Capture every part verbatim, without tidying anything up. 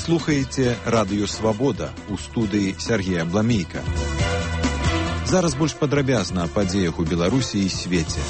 Слухаеце радыё «Свабода», у студыі Сергея Бламейка. Зараз больш падрабязна о падзеях у Беларусі і свеце.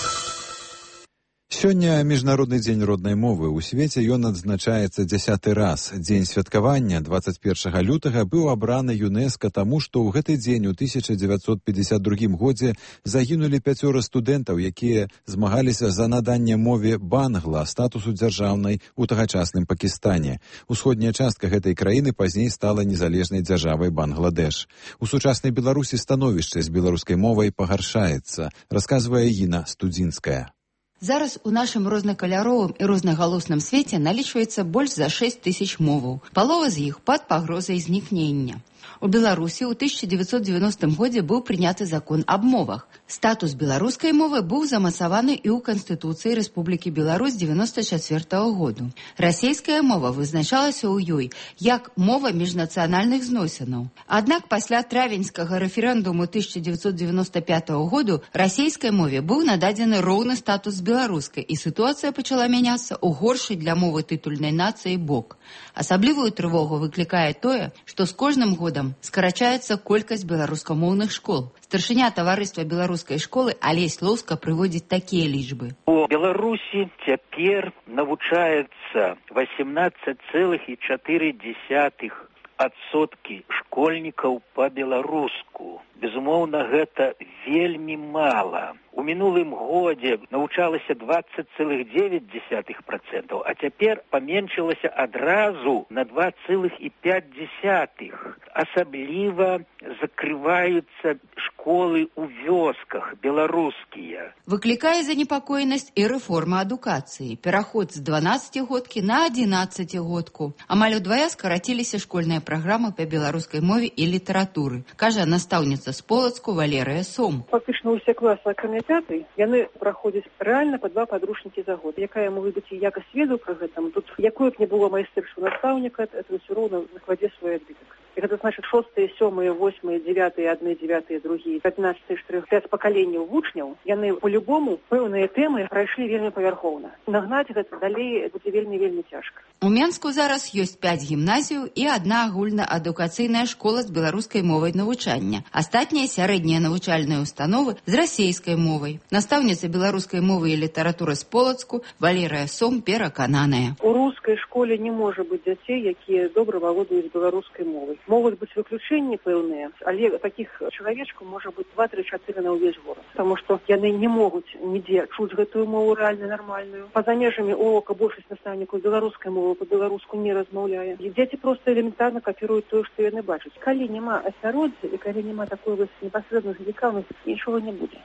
Сёння Міжнародны дзень роднай мовы. У свеце ён адзначаецца дзясяты раз. Дзень святкавання дваццаць першага лютага быў абраны ЮНЕСКО таму, што ў гэты дзень у тысяча дзевяцьсот пятьдесят другім годзе загінулі пяцёра студэнтаў, якія змагаліся за наданне мове бангла статусу дзяржаўнай у тагачасным Пакістане. Усходняя частка гэтай краіны пазней стала незалежнай дзяржавай Бангладеш. У сучаснай Беларусі становішча з беларускай мовай пагаршаецца, расказвае Інна Студзінская. Зараз у нашым рознакаляровым і рознагалосным свеце налічваецца больш за шэсць тысяч моваў. Палова з іх пад пагрозай знікнення. У Беларусі ў тысяча дзевяцьсот девяностым годзе быў прыняты закон аб мовах. Статус беларускай мовы быў замацаваны і ў Канстытуцыі Рэспублікі Беларусь девяносто четвёртого году. Расейская мова вызначалася ў ёй як мова міжнацыянальных зносінаў. Аднак пасля травеньскага рэферэндуму тысяча дзевяцьсот девяносто пятого году расейскай мове быў нададзены роўны статус з беларускай, і сітуацыя пачала мяняцца ў горшы для мовы тытульнай нацыі бок. Асаблівую трывогу выклікае тое, што з кожным годам скарачаецца колькасць беларускамоўных школ. Старшыня таварыства беларускай школы Алесь Лоўска прыводзіць такія лічбы. У Беларусі цяпер навучаецца восемнадцать целых четыре десятых адсоткі школьнікаў па-беларуску. Безумоўна, гэта вельмі мала. У мінулым годзе навучалася двадцать целых девять десятых процента, а цяпер паменшылася адразу на два целых пять десятых. Асабліва закрываюцца школы ў вёсках беларускія. Выклікае занепакоенасць і рэформа адукацыі. Пераход з дванаццацігодкі на адзінаццацігодку. Амаль удвая скараціліся школьныя праграмы па беларускай мове і літаратуры, кажа настаўніца з Полацку Валерыя Сом. Фактычна ўсе класы, акрамя пятай, яны праходзяць рэальна па два падручнікі за год. Якая можа быць і якасць ведаў пра гэтым, тут якое б не было майстэрства настаўніка, это ўсё роўна накладзе свой адбітак. І гэта значыць шостыя, сёмыя, восьмыя, дзевятыя, адны, дзевятыя, другія, пятнадцатыя, чатырох, пяць пакаленняў вучняў, яны по-любому пэўныя тэмы прайшлі вельмі павярхоўна. Нагнаць гэта далей будзе вельмі-вельмі цяжка. У Менску зараз ёсць пяць гімназіяў і адна агульнаадукацыйная школа з беларускай мовай навучання. Астатнія сярэднія навучальныя установы з расейскай мовай. Настаўніца беларускай мовы і літаратуры з Полацку Валерыя Сом перакананая. У рускай школе не можа быць дзяцей, якія добра валодаюць беларускай мовай. Могуць быць выключэнні пэўныя, але такіх чалавечкаў можа быць два тры чатыры на ўвесь горад. Таму што яны не могуць нідзе чуць гэтую мову рэальна нармальную. Па-за межамі урока большасць настаўнікаў беларускай мовы па-беларуску не размаўляе. І дзеці проста элементарна капіруюць тое, што яны бачаць. Калі няма асяроддзя і калі няма такой вось непасрэднай зацікаўнасці, нічога не будзе.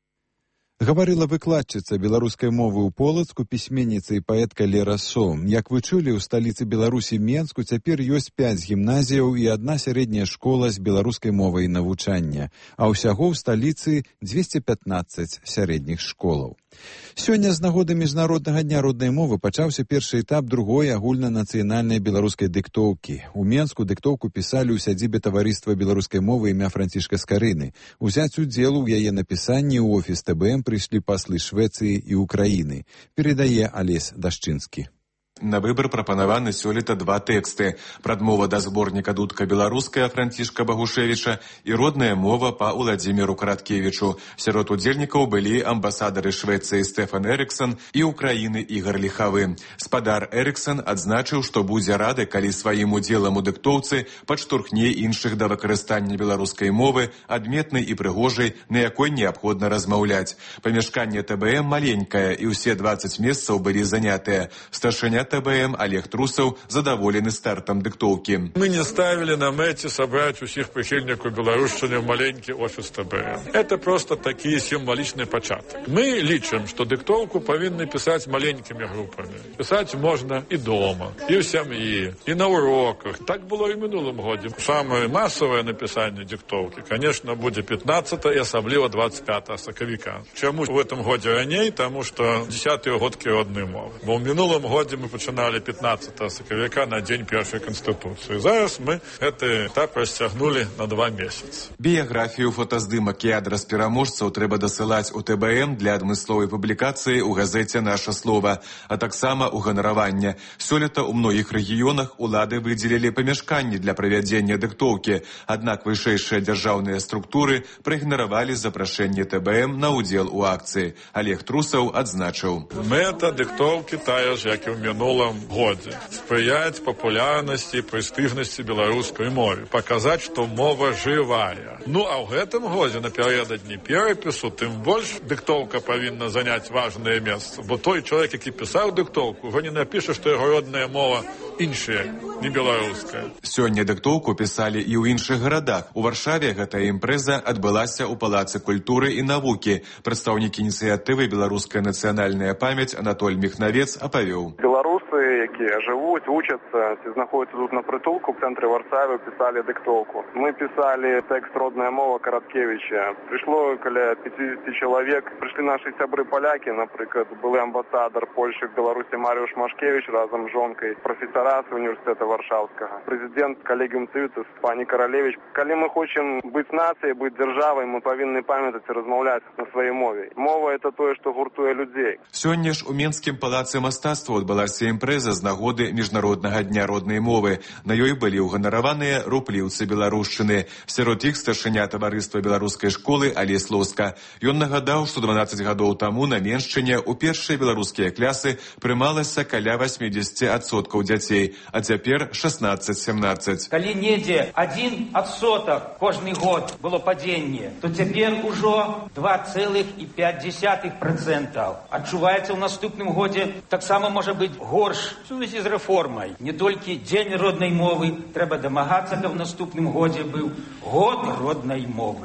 Гаварыла выкладчыца беларускай мовы ў Полацку, пісьменніца і паэтка Лера Сом. Як вы чулі, у сталіцы Беларусі Менску цяпер ёсць пяць гімназіяў і адна сярэдняя школа з беларускай мовай навучання, а ўсяго ў сталіцы дзвесце пятнаццаць сярэдніх школаў. Сёння з нагоды Міжнароднага дня роднай мовы пачаўся першы этап другой агульнанацыянальнай беларускай дыктоўкі. У Менску дыктоўку пісалі ў сядзібе таварыства беларускай мовы імя Францішка Скарыны. Узяць удзел у яе напісанні ў офіс Тэ Бэ Эм прыйшлі паслы Швецыі і Украіны. Перадае Алесь Дашчынскі. На выбар прапанаваны сёлета два тэксты: прадмова да зборніка «Дудка беларуская» Францішка Багушевіча і родная мова па Уладзіміру Караткевічу. Сярод удзельнікаў былі амбасадары Швецыі Стэфан Эрыксон і Украіны Ігар Ліхавы. Спадар Эрыксон адзначыў, што будзе рады, калі сваім удзелам у дыктоўцы падштурхне іншых да выкарыстання беларускай мовы, адметнай і прыгожай, на якой неабходна размаўляць. Памяшканне Тэ Бэ Эм маленькае, і ўсе дваццаць месцаў былі занятыя. Старшыня Тэ Бэ Эм Олег Трусаў задаволены стартам дыктоўкі. Мы не ставили на мэце собрать усіх прыхільнікаў беларушчыны в маленькі офіс Тэ Бэ Эм. Это просто такі сімвалічны пачатак. Мы лічым, што дыктоўку павінны пісаць маленькімі групамі. Пісаць можна і дома, і ў сям'і, і на уроках. Так было і мінулым годзе. Самае масавае напісанне дыктоўкі, конечно, будзе пятнадцатого і асабліва двадцать пятого сакавіка. Чаму в этом годзе раней? Таму што дзесятыя годкі роднай мовы. Бо ў мінулым годзе мы пачыналі пятнадцатого сакавіка на дзень першай канстытуцыі. Зараз мы гэты этап расцягнулі на два месяцы. Біяграфію, фотаздымак і адрас пераможцаў трэба дасылаць у Тэ Бэ Эм для адмысловай публікацыі ў газеце «Наша слова», а таксама ў ганаравання. Сёлета ў многіх рэгіёнах улады выдзелілі памяшканні для правядзення дыктоўкі, аднак вышэйшыя дзяржаўныя структуры праігнаравалі запрашэнне Тэ Бэ Эм на ўдзел у акцыі. Олег Трусаў адзначыў. Мэта дыктоўкі тая ж, як і ў мінулым годзе. Спрыяць папулярнасці і прэстыжнасці беларускай мове. Паказаць, што мова жывая. Ну, а ў гэтым годзе напярэдадні перапісу тым больш дыктоўка павінна заняць важнае месца. Бо той чалавек, які пісаў дыктоўку, ўжо не напіша, што яго родная мова іншая, не беларуская. Сёння дыктоўку пісалі і ў іншых гарадах. У Варшаве гэтая імпрэза адбылася ў Палацы культуры і навукі. Прадстаўнік ініцыятывы «Беларуская нацыянальная памяць» Анатоль Міхнавец апавёў. Беларусы, якія жывуць, вучацца, ці знаходзяцца тут на прытулку, в цэнтры Варшавы пісалі дыктоўку. Мы пісалі тэкст «Родная мова» Караткевіча. Прыйшло каля пятьдесят чалавек. Прыйшлі нашы сябры-палякі, напрыклад, былы амбасадар Польшчы в Беларусі Марыуш Машкевіч разам з жонкай, прафесара з універсітэта Варшаўскага, прэзідэнт калегіум цывітус пані Каралевіч. Калі мы хочам быць нацыяй, быць дзяржавай, мы павінны памятаць і размаўляць на сваёй мове. Мова – это тое, што гуртуе людзей. Сёння ж у Менскім палацы мастацтва адбылася імпрэза з нагоды міжнароднага дня роднай мовы. На ёй былі ўганараваныя рупліўцы беларушчыны. Сярод іх старшыня таварыства беларускай школы Алесь Лоска. Ён нагадаў, што дванаццаць гадоў таму на Меншчыне ў першыя беларускія клясы прымалася каля восемьдесят адсоткаў дзяцей, а цяпер шестнадцать-семнадцать. Калі недзе адзін адсотак кожны год было падзенне, то цяпер ужо два цэлых і пяць дзесятых працэнтаў. Адчуваецца ў наступным годзе таксама можа быць горш у сувязі з рэформай. Не толькі дзень роднай мовы, трэба дамагацца, каб в наступным годзе быў год роднай мовы.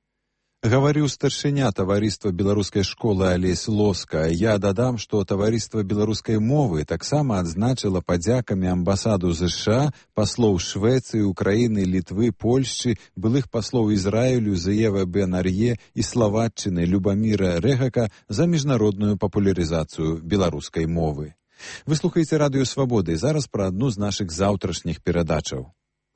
Гаварыў старшыня таварыства беларускай школы Алесь Лоска. Я дадам, што таварыства беларускай мовы таксама адзначыла падзякамі амбасаду ЗША, паслоў Швецыі, Украіны, Літвы, Польшчы, былых паслоў Ізраілю Зеева Бен Ар'е і Славатчыны Любаміра Рэгака за міжнародную папулярызацыю беларускай мовы. Вы слухаеце Радыё Свабоды, зараз пра адну з нашых заўтрашніх перадачаў.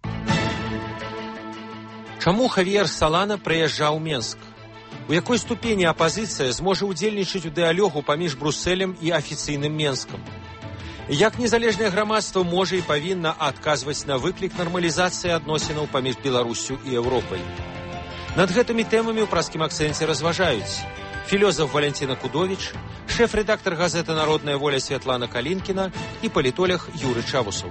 Чаму Хавіер Салана прыязджаў Менск? У якой ступені апазіцыя зможа ўдзельнічаць у дыялогу паміж Брусэлем і афіцыйным Менскам? Як незалежнае грамадства можа і павінна адказваць на выклік нармалізацыі адносінаў паміж Беларусю і Еўропай? Над гэтымі тэмамі ў праскім акцэнце разважаюць філёзаф Валянціна Кудовіч, шэф-рэдактар газеты «Народная воля» Святлана Калінкіна і палітолог Юры Чавусаў.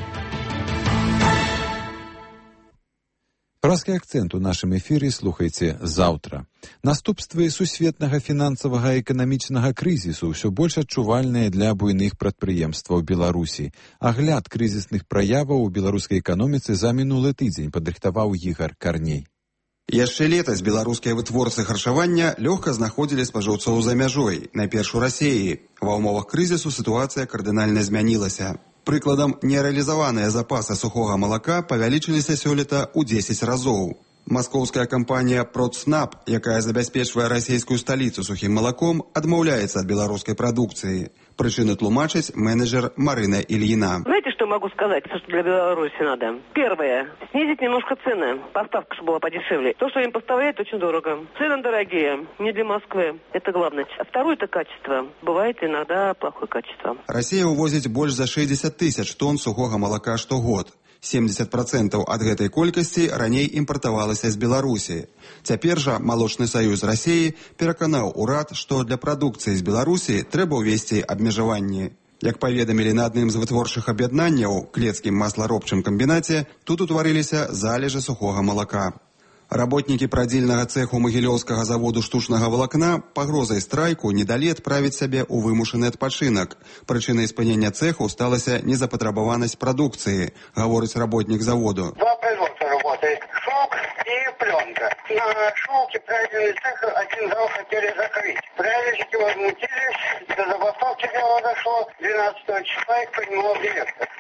Праскі акцэнт у нашым эфіры слухайце заўтра. Наступствы сусветнага фінансавага і эканамічнага крызісу ўсё больш адчувальныя для буйных прадпрыемстваў Беларусі. Агляд крызісных праяваў у беларускай эканоміцы за мінулы тыдзень падрыхтаваў Ігар Карней. Яшчэ летась беларускія вытворцы харчавання лёгка знаходзілі спажыўцоў за мяжой, найперш у Расіі. Ва ўмовах крызісу сітуацыя кардынальна змянілася. Прыкладам, нерэалізаваныя запасы сухога малака павялічыліся сёлета ў дзесяць разоў. Маскоўская кампанія «Продснаб», якая забяспечвае расійскую сталіцу сухім малаком, адмаўляецца ад беларускай прадукцыі. Прычыны тлумачыць менеджер Марына Ильина. Знаете, что могу сказать, что для Беларуси надо? Первое. Снизить немножко цены. Поставка, чтобы была подешевле. То, что им поставляют, очень дорого. Цены дорогие. Не для Москвы. Это главное. А второе – это качество. Бывает иногда плохое качество. Россия увозит больше за шестьдесят тысяч тонн сухого молока штогод. семьдесят процентов ад гэтай колькасці раней імпартавалася з Беларусі. Цяпер жа Малочны саюз Расіі пераканаў урад, што для прадукцыі з Беларусі трэба ўвесці абмежаванні. Як паведамілі на адным з вытворчых аб'яднанняў, клецкім масларобчым камбінаце, тут утварыліся залежы сухога малака. Работнікі прадзільнага цэху магілёўскага заводу штучнага валакна пагрозай страйку не далі адправіць сябе ў вымушаны адпачынак. Прычынай спынення цэху сталася незапатрабаванасць прадукцыі, гаворыць работнік заводу. Два производства работает. Шелк и пленка. На шелке правильный цех один зал хотели закрыть. Правильщики возмутились, до забастовки дело дошло. двенадцатого числа их принимал директор.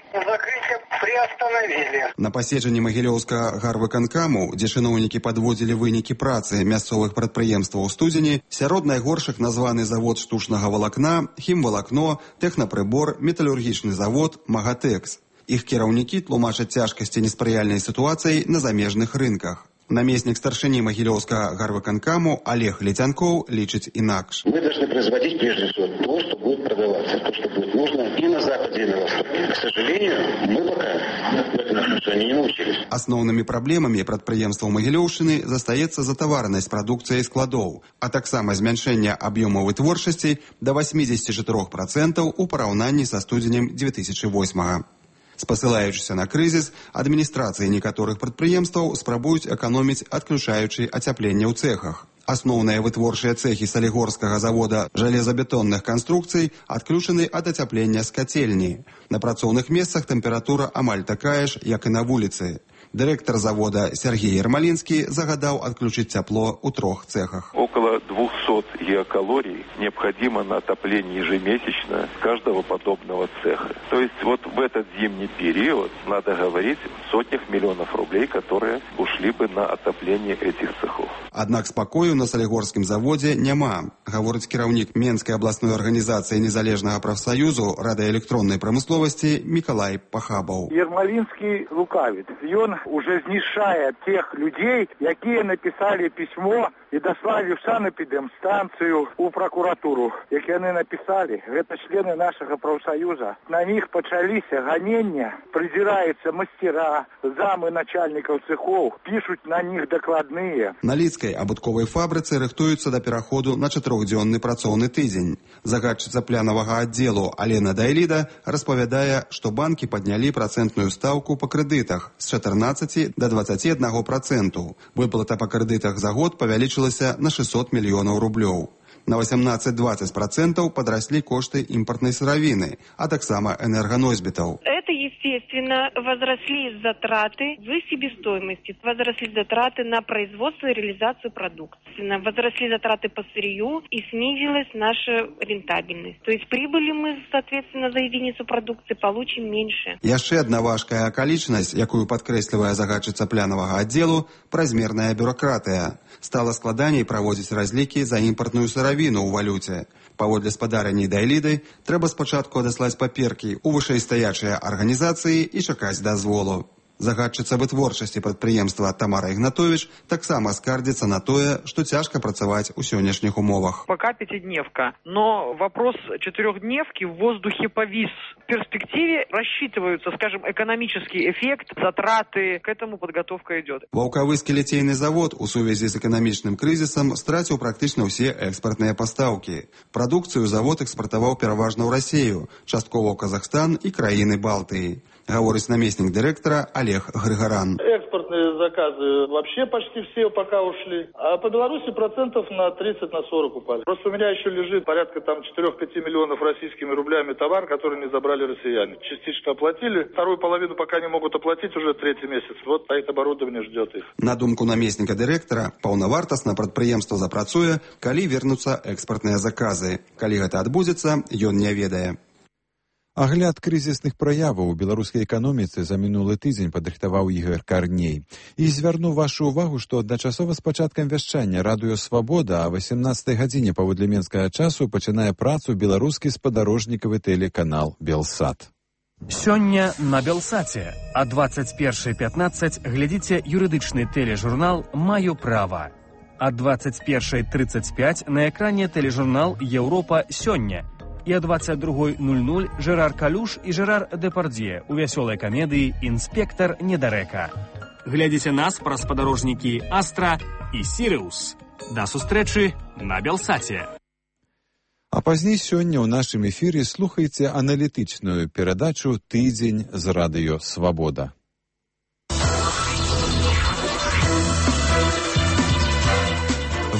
закрытие приостановили. На паседжанні Магілёўскага гарвыканкаму, дзе чыноўнікі падводзілі вынікі працы мясцовых прадпрыемстваў у студзені, сярод найгоршых названы завод штучнага валакна, хімвалакно, тэхнапрыбор, металургічны завод, Магатэкс. Іх кіраўнікі тлумачаць цяжкасці неспрыяльнай сітуацыі на замежных рынках. Наместник старшыні Магілёўскага гарвыканкаму Олег Летянков лічыць інакш. Мы должны производить прежде всего то, что будет продаваться, то, что будет нужно и на Западе, и на Востоке. К сожалению, мы пока в этом отношении не научились. Асноўнымі праблемамі прадпрыемстваў Магілёўшчыны застаецца затаваранасць прадукцыі складоў, а таксама змяншэнне аб'ёму вытворчасці да восемьдесят четыре процента у параўнанні са студзенем две тысячи восьмага. Спасылаючыся на крызіс, адміністрацыі некаторых прадпрыемстваў спрабуюць эканоміць, адключаючы ацяпленне ў цэхах. Асноўныя вытворчыя цэхі салігорскага завода жалезабетонных канструкцый адключаны ад ацяплення з кацельні. На працоўных месцах тэмпература амаль такая ж, як і на вуліцы. Директор завода Сергей Ермолинский загадал отключить тепло у трех цехах. Около двухсот геокалорий необходимо на отопление ежемесячно каждого подобного цеха. То есть вот в этот зимний период надо говорить о сотнях миллионов рублей, которые ушли бы на отопление этих цехов. Однако спокою на Солигорском заводе няма, говорит кіраўнік Менской областной организации Незалежного профсоюзу радиоэлектронной промысловости Миколай Пахабов. Ермолинский лукавит. Он уже знішає тех людей, які написали письмо і дослали в санэпидемстанцию, у прокуратуру. Які вони написали, это члены нашего профсоюза. На них почалися гонения, придираются мастера, замы начальников цехов, пишут на них докладные. На Лідскай абутковай фабрыцы рыхтуюцца да пераходу на чатырохдзённы працоўны тыдзень. Загадчыца плянавага аддзелу Алена Дайліда распавядае, што банкі паднялі працэнтную стаўку па крэдытах з чатырнаццаці да дваццаці аднаго працэнту. Выплата па крэдытах за год павялічылася на шестьсот мільёнаў рублёў. На восемнадцать-двадцать процентов подросли кошты импортной сыровины, а таксама энергоносьбитов. Это, естественно, возросли затраты в себестоимости, возросли затраты на производство и реализацию продукции, возросли затраты по сырью и снизилась наша рентабельность. То есть прибыли мы, соответственно, за единицу продукции получим меньше. Яшчэ одна важкая акалічнасць, якую падкрэслівае загадчыца плянавага аддзелу, празмерная бюрократыя. Стала складаней праводзіць разлікі за імпартную сыравіну ў валюце. Паводле спадарэнні Дайліды, трэба спачатку адаслаць паперкі ў вышэйстаячыя арганізацыі і чакаць дазволу. Загадчыца вытворчасці прадпрыемства Тамара Ігнатович таксама скардзіцца на тое, што цяжка працаваць у сённяшніх умовах. Пока пятидневка, но вопрос четырехдневки в воздухе повис. В перспективе рассчитываются, скажем, экономический эффект, затраты, к этому подготовка идет. Ваўкавыскі ліцейны завод у сувязі з эканамічным крызісам страціў практычна ўсе экспартныя пастаўкі. Прадукцыю завод экспартаваў пераважна ў Расію, часткова ў Казахстан і краіны Балтыі. Говорит наместник директора Олег Григоран. Экспортные заказы вообще почти все пока ушли. А по Беларуси процентов на тридцать на сорок упали. Просто у меня еще лежит порядка там четыре-пять миллионов российскими рублями товар, который не забрали россияне. Частично оплатили, вторую половину пока не могут оплатить уже третий месяц. Вот это оборудование ждет их. На думку наместника директора, паўнавартасна прадпрыемства запрацуе, калі вернуцца экспортныя заказы. Калі гэта адбудзецца, ён не ведае. Агляд крызісных праяваў у беларускай эканоміцы за мінулы тыдзень падрыхтаваў Ігор Карней. І звярну вашу ўвагу, што адначасова з пачаткам вяшчання радыё «Свабода» а восемнадцатай гадзіне паводле менскага часу пачынае працу беларускі спадарожнікавы тэлеканал «Белсат». Сёння на «Белсаце» а двадцать первой пятнадцать глядзіце юрыдычны тэлежурнал «Маю права». А двадцать первой тридцать пять на экране тэлежурнал «Еўропа сёння». І о двадцать другой ноль ноль Жерар Калюш і Жерар Депардье у вясёлай камедыі «Інспектар Недарэка». Глядзіце нас праз спадарожнікі «Астра» і «Сіриус». Да сустрэчы на «Белсаце». А пазней сёння ў нашым эфіры слухайце аналітычную перадачу «Тыдзень з радыё «Свабода».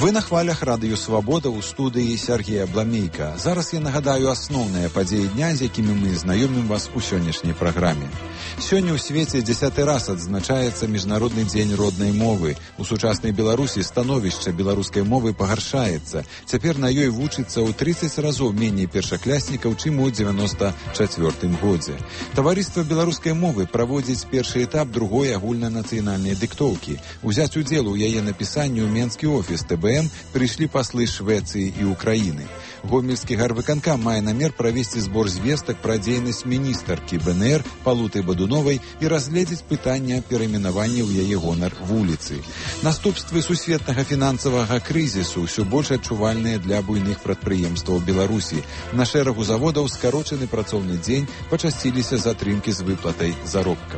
Вы на хвалях радыё «Свабода» ў студыі Сергея Бламейка. Зараз я нагадаю асноўныя падзеі дня, з якімі мы знаёмім вас у сённяшняй праграме. Сёння ў свеце дзесяты раз адзначаецца Міжнародны дзень роднай мовы. У сучаснай Беларусі становішча беларускай мовы пагаршаецца. Цяпер на ёй вучыцца ў трыццаць разоў меней першакляснікаў, чым у дзевяноста чацвёртым годзе. Таварыства беларускай мовы праводзіць першы этап другой агульнанацыянальнай дыктоўкі. Узяць удзел у яе напісанні ў Менскі офіс тэ бэ эм прыйшлі паслы Швецыі і Украіны. Гомельскі гарвыканкам мае намер правесці збор звестак пра дзейнасць міністаркі бэ эн эр Палуты Бадуновай і разгледзець пытання перайменавання ў яе гонар вуліцы. Наступствы сусветнага фінансавага крызісу ўсё больш адчувальныя для буйных прадпрыемстваў Беларусі. На шэрагу заводаў скарочаны працоўны дзень, пачасціліся затрымкі з выплатай заробкаў.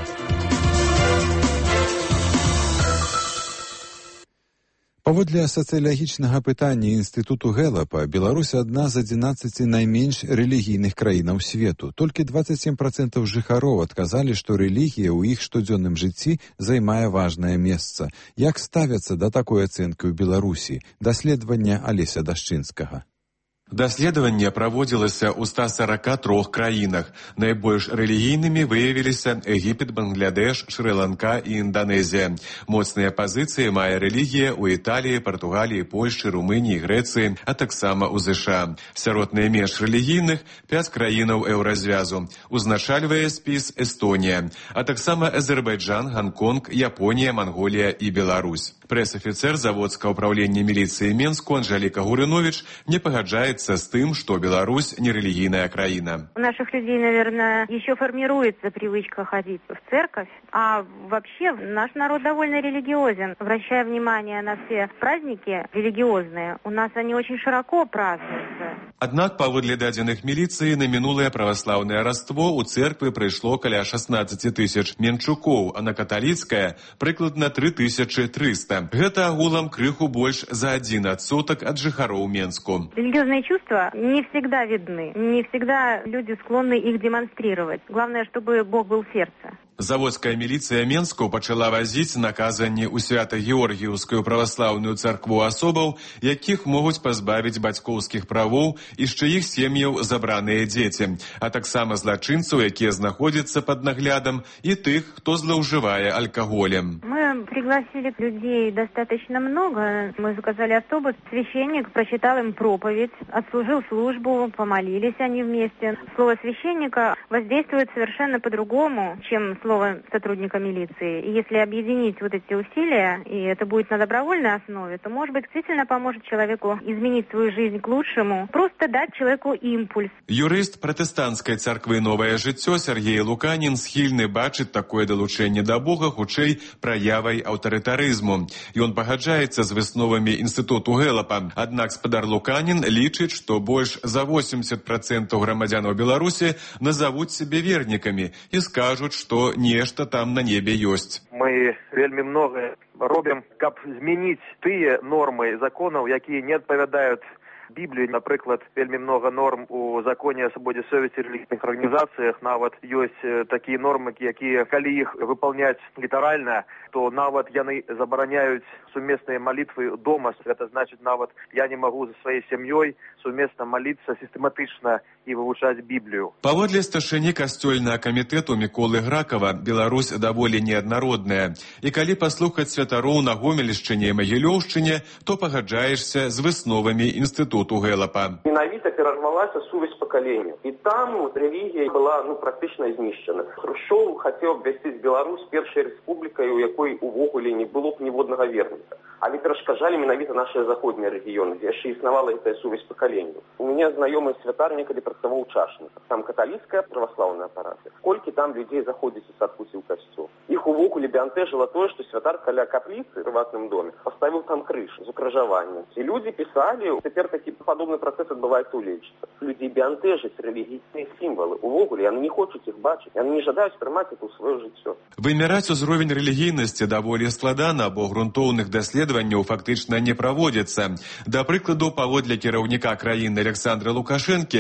Паводле сацыялагічнага пытання Інстытуту Гэлапа, Беларусь адна з адзінаццаці найменш рэлігійных краінаў свету. Толькі дваццаць сем працэнтаў жыхароў адказалі, што рэлігія ў іх штодзённым жыцці займае важнае месца. Як ставяцца да такой ацэнкі ў Беларусі? Даследаванне Алеся Дашчынскага. Даследаванне праводзілася ў ста сарака трох краінах. Найбольш рэлігійнымі выявіліся Егіпет, Бангладеш, Шры-Ланка і Інданезія. Моцныя пазіцыі мае рэлігія ў Італіі, Партугаліі, Польшчы, Румыніі, Грэцыі, а таксама ў ЗША. Сярод найменш рэлігійных пяць краінаў еўразвязу. Узначальвае спіс Эстонія, а таксама Азербайджан, Гонконг, Японія, Манголія і Беларусь. Прэс-афіцэр заводскага ўправлення міліцыі Менску Анжеліка Гурынович не пагаджаецца с тем, что Беларусь не религийная краина. У наших людей, наверное, еще формируется привычка ходить в церковь, а вообще наш народ довольно религиозен. Обращая внимание на все праздники религиозные, у нас они очень широко празднуются. Аднак, паводле дадзеных міліцыі, на мінулае праваслаўнае раство ў церквы прыйшло каля шаснаццаць тысяч менчукоў, а на каталіцкае прыкладна тры тысячы трыста. Гэта агулам крыху больш за адзін адсотак ад жыхароў Менску. Религиозные чувства не всегда видны, не всегда люди склонны их демонстрировать. Главное, чтобы Бог был в сердце. Заводская міліцыя Менску пачала вазіць наказанні ў Свята-Георгіўскую праваслаўную царкву асобаў, якіх могуць пазбавіць бацькоўскіх правоў і з чыіх сем'яў забраныя дзеці, а таксама злачынцаў, якія знаходзяцца пад наглядам, і тых, хто злоўжывае алкаголем. Мы пригласили людей достаточно много. Мы заказали автобус. Священник прочитал им проповедь, отслужил службу, помолились они вместе. Слово священника воздействует совершенно по-другому, чем слово сотрудника милиции. И если объединить вот эти усилия, и это будет на добровольной основе, то, может быть, действительно поможет человеку изменить свою жизнь к лучшему, просто дать человеку импульс. Юрыст пратэстанцкай царквы «Новае жыццё» Сергей Луканін схільны бачыць такое далучэнне да Бога хутчэй праявай аўтарытарызму. Ён пагаджаецца з высновамі Інстытуту Гэлапа. Аднак спадар Луканін лічыць, што больш за восемьдесят процентов грамадзянаў Беларусі назовуць сябе вернікамі і скажуць, што нешта там на небе ёсць. Мы вельмі многае робім, каб змяніць тыя нормы законаў, якія не адпавядаюць Біблію. Напрыклад, вельмі много норм у законе о свободе совести в религиозных организациях. Нават ёсць такія нормы, якія, калі іх выполняць літаральна, то нават яны забараняюць сумесныя молитвы дома. Это значит, нават я не могу за своей семьей сумесна молиться систематично и вывучаць Біблію. Паводле старшыні касцёльнага камітэту Міколы Гракава, Беларусь даволі неаднародная. І калі паслухаць святароў на Гомельшчыне і Магілёўшчыне, то пагаджаешся з высновамі Інстытуту Гэлапа. Менавіта перарвалася сувязь пакаленняў. І там рэлігія была ну, практычна знішчана. Хрушчоў хацеў абвясціць Беларусь першай рэспублікай, у якой увогуле не было б ніводнага верніка. Але перашкаджалі менавіта нашыя заходнія рэгіёны, дзе яшчэ існавала гэтая сувязь пакаленняў. У мяне знаёмы святар некалі працаваў у Чашніках. Там каталіцкая праваслаўная парафія. Колькі там людзей заходзіць у садкуці ў касцёл. Іх увогуле бянтэжыла тое, што святар каля капліцы ў прыватным доме паставіў там крыж з укрыжаваннем. І людзі пісалі, цяпер такі падобны працэс адбываецца ў Лельчыцы. Людзей бянтэжаць рэлігійныя сімвалы. Увогуле яны не хочуць іх бачыць, яны не жадаюць прымаць іх у сваё жыццё. Вымяраць узровень рэлігійнасці даволі складана, бо грунтоўных даследаванняў фактычна не праводзіцца. Да прыкладу, паводле кіраўніка краіны Александра Лукашэнкі,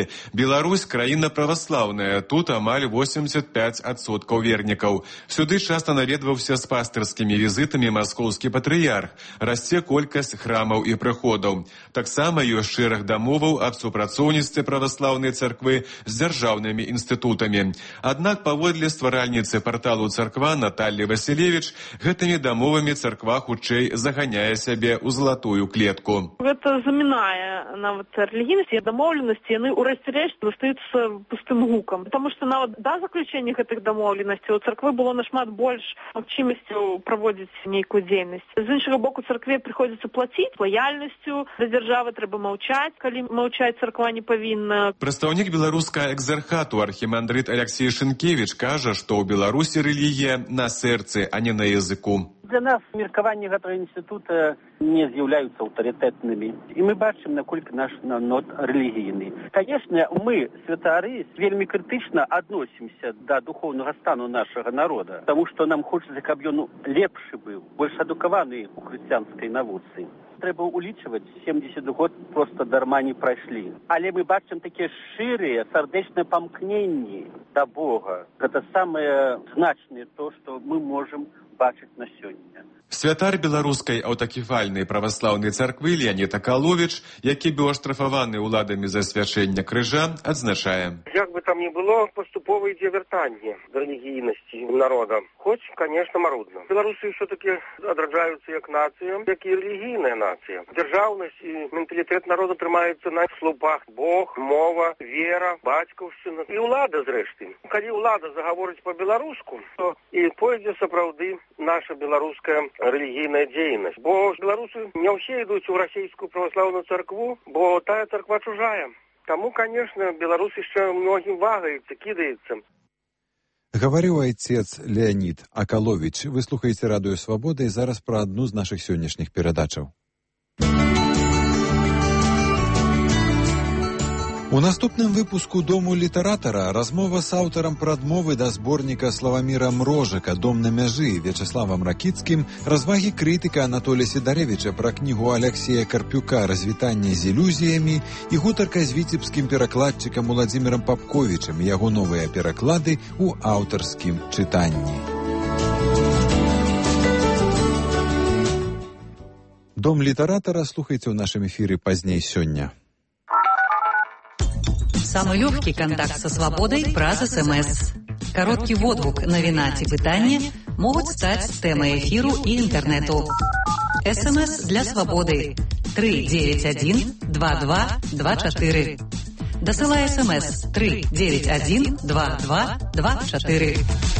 Беларусь краіна праваслаўная, тут амаль восемьдесят пять адсоткаў вернікаў. Сюды часта наведваўся з пастырскімі візітамі маскоўскі патрыярх. Расце колькасць храмаў і прыходаў. Таксама ёсць шэраг дамоваў аб супрацоўніцтве праваслаўнай царквы з дзяржаўнымі інстытутамі. Аднак паводле стваральніцы парталу царква Натальи Василевич, гэтымі дамовамі царква хутчэй заганяе сябе ў золотую клетку. Гэта замінае нават рэлігійнасць і дамоўленасці, яны ў рэшце рэшт застаюцца пустым гукам. Таму што нават да заключэння гэтых дамоўленасцей у царквы было нашмат больш магчымасцяў праводзіць нейкую дзейнасць. З іншага боку, царкве прыходзіцца плаціць лаяльнасцю, да дзяржавы трэба маўчаць, калі маўчаць царква не павінна. Прадстаўнік беларускага экзархату архімандрыт Алексей Шынкевич кажа, што ў Беларусі рэлігія на сэрцы, а не на языку. Для нас меркаванні гэтага інстытута не з'яўляюцца аўтарытэтнымі. І мы бачым, наколькі наш народ рэлігійны. Канешне, мы, святары, вельмі крытычна адносімся да духоўнага стану нашага народа, таму што нам хочацца, каб ён лепшы быў, больш адукаваны у хрысціянскай навуцы. Трэба улічваць, семьдесят год проста дарма не прайшлі. Але мы бачым такія шчырыя, сардэчныя памкненні да Бога. Гэта самае значнае то, што мы можам бачыць на сёння. Святар беларускай аўтакефальнай праваслаўнай царквы Леонід Акаловіч, які быў аштрафаваны ўладамі за свячэнне крыжа, адзначае. Як бы там ни было, паступова ідзе вяртанне да рэлігійнасці народа. Хоць, конечно, марудна. Беларусы все-таки адраджаюцца як нацыя, як і рэлігійная нацыя. Дзяржаўнасць і менталітэт народа трымаецца на слупах. Бог, мова, вера, бацькаўшчына і ўлада, зрэшты. Калі ўлада загаворыць па-беларуску, то і пойдзе сапраўды наша беларуская рэлігійная дзейнасць. Бо беларусы не ўсе ідуць у расійскую праваслаўную царкву, бо тая царква чужая. Таму, конечно, беларусы яшчэ многім вагаецца, кідаецца. Гаварыў айцец Леонід Акаловіч. Вы слухаеце радыё «Свабода» і зараз пра адну з нашых сённяшніх перадачаў. У наступным выпуску «Дому літаратара» размова з аўтарам прадмовы да зборніка Славаміра Мрожыка «Дом на мяжы» Вячеславам Ракіцкім, развагі крытыка Анатолія Сідарэвіча пра кнігу Аляксея Карпюка «Развітанне з ілюзіямі» і гутарка з віцебскім перакладчыкам Уладзімірам Папковічам і яго новыя пераклады ў аўтарскім чытанні. «Дом літаратара» слухайце ў нашым эфіры пазней сёння. Самый легкий контакт со свободой праз СМС. Короткий водгук, навіна ці пытанне могут стать темой эфиру и интернету. СМС для свободы три девять один два два два четыре. Досылай СМС три девять один два два два четыре.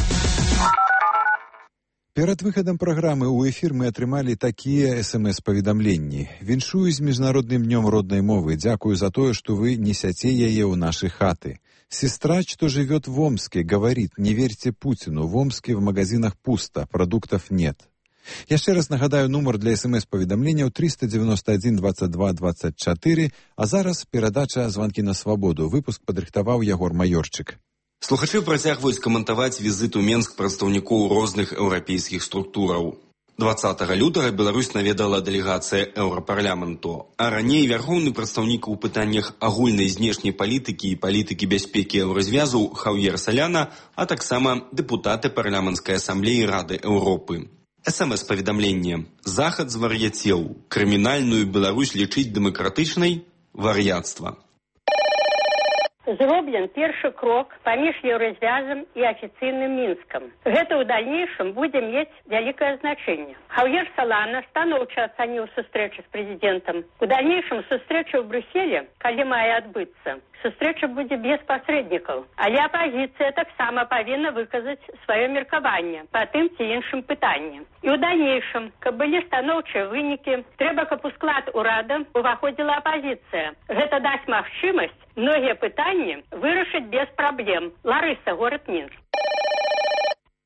Перад выхадам праграмы ў эфір мы атрымалі такія эс-эм-эс-паведамленні. Віншую з міжнародным днём роднай мовы. Дзякую за тое, што вы несяце яе ў нашы хаты. Сестра, что живет в Омске, говорит: не верьте Путину, в Омске в магазинах пусто, продуктов нет. Яшчэ раз нагадаю нумар для эс-эм-эс-паведамленняў триста девяносто один двадцать два двадцать четыре, а зараз перадача «Званкі на свабоду». Выпуск падрыхтаваў Ягор Маёрчык. Слухачы працягваюць каментаваць візіт у Менск прадстаўнікоў розных еўрапейскіх структураў. двадцатага лютага Беларусь наведала дэлегацыя Еўрапарламенту, а раней вярхоўны прадстаўнік у пытаннях агульнай знешняй палітыкі і палітыкі бяспекі еўразвязу Хаўер Саляна, а таксама дэпутаты парламенцкай асамблеі Рады Еўропы. эс-эм-эс-паведамленне. Захад звар'яцеў. Крымінальную Беларусь лічыць дэмакратычнай – вар'яцтва. Зроблен першы крок паміж еўразвязам і афіцыйным Мінскам. Гэта ў дальнейшым будзе мець вялікае значэнне. Хаўер Салана станоўча ацаніў сустрэчу з прэзідэнтам. У дальнейшым сустрэча ў Брюсселі, калі мае адбыцца, сустрэча будзе без пасрэднікаў. Але апазіцыя таксама павінна выказаць сваё меркаванне па тым ці іншым пытанні. І ў дальнейшым, каб былі станоўчыя вынікі, трэба, каб у склад урада уваходзіла апазіцыя. Гэта дасць магчымасць многія пытанні вырашыць без праблем. Ларыса, горад Мінск.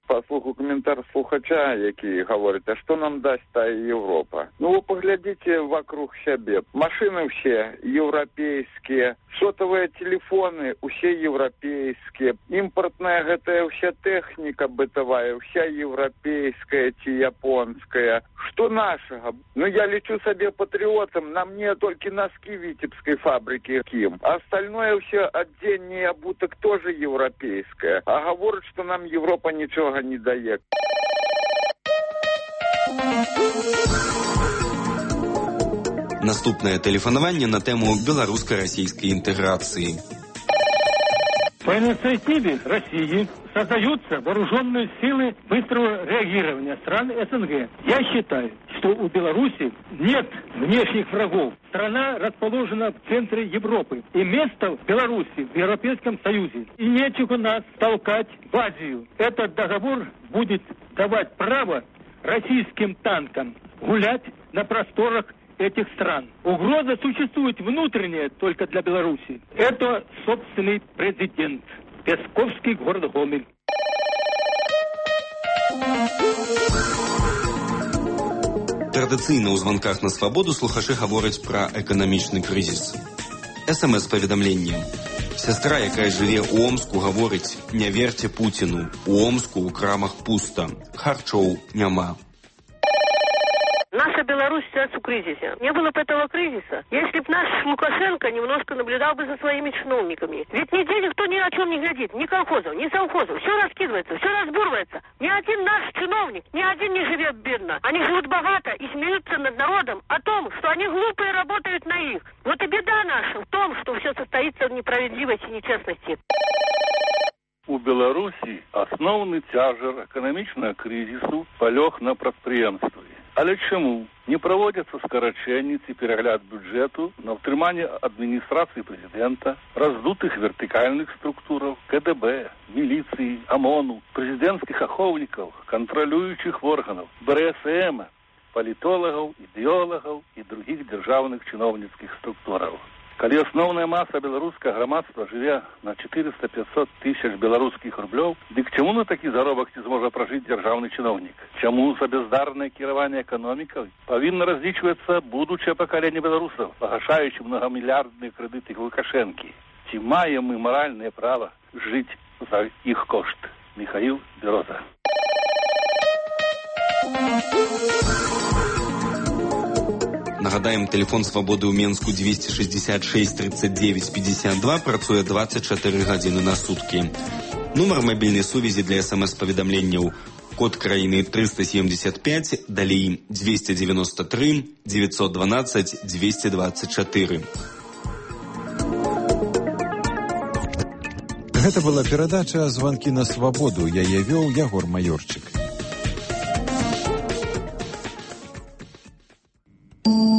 Послухаю коментар слухача, який говорить, а что нам даст та Европа? Ну, вы поглядите вокруг себя. Машины все европейские, сотовые телефоны все европейские, импортная гэтая вся техника бытовая, вся европейская, те японская. Что нашего? Ну, я лечу себе патриотом, на мне только носки Витебской фабрики Ким. А остальное все отдельный обуток тоже европейское. А говорят, что нам Европа ничего не дает. Наступне тэлефанаванне на тему беларуска-расійскай інтэграцыі. По инициативе России создаются вооруженные силы быстрого реагирования стран СНГ. Я считаю, что у Беларуси нет внешних врагов. Страна расположена в центре Европы. И место в Беларуси в Европейском Союзе. И нечего нас толкать в Азию. Этот договор будет давать право российским танкам гулять на просторах этих стран. Угроза существует внутренняя только для Беларуси. Это собственный президент. Песковский, город Гомель. Традыцыйна ў званках на свабоду слухачы гавораць пра эканамічны крызіс. СМС-паведамленне. Сястра, якая жыве ў Омску, гаворыць: не верце Пуціну. У Омску ў крамах пуста. Харчоў няма. Наша Беларусь сейчас в кризисе. Не было бы этого кризиса, если бы наш Лукашенко немножко наблюдал бы за своими чиновниками. Ведь нигде никто ни о чем не глядит. Ни колхозов, ни совхозов. Все раскидывается, все разбурывается. Ни один наш чиновник, ни один не живет бедно. Они живут богато и смеются над народом о том, что они глупые работают на их. Вот и беда наша в том, что все состоится в неправедливости и нечестности. У Беларусі асноўны цяжар эканамічнага крызісу палёг на прадпрыемствы. Але чаму не праводзяцца скарачэнні ці перагляд бюджэту на ўтрыманне адміністрацыі прэзідэнта, раздутых вертыкальных структураў, КДБ, міліцыі, ОМОНу, прэзідэнцкіх ахоўнікаў, кантралюючых органаў, БРСМ, палітолагаў, ідэолагаў і другіх дзяржаўных чыноўніцкіх структураў. Калі асноўная маса беларускага грамадства жыве на четыреста-пятьсот тысяч беларускіх рублёў, дык чаму на такі заробак не зможа пражыць дзяржаўны чыноўнік? Чаму за бяздарнае кіраванне эканомікай павінна разлічвацца будучае пакаленне беларусаў, пагашаючы многамільярдныя крэдыты Лукашэнкі? Ці маем мы маральнае права жыць за іх кошт? Михаил Бероза. Нагадаем, телефон свабоды ў Менску двести шестьдесят шесть тридцать девять пятьдесят два працуе двадцать четыре гадзіны на суткі. Нумар мабільнай сувязі для смс-паведамленняў: код краіны триста семьдесят пять, далей двести девяносто три девятьсот двенадцать двести двадцать четыре. Гэта была перадача «Званкі на свабоду». Яе вёў Ягор Маёрчык.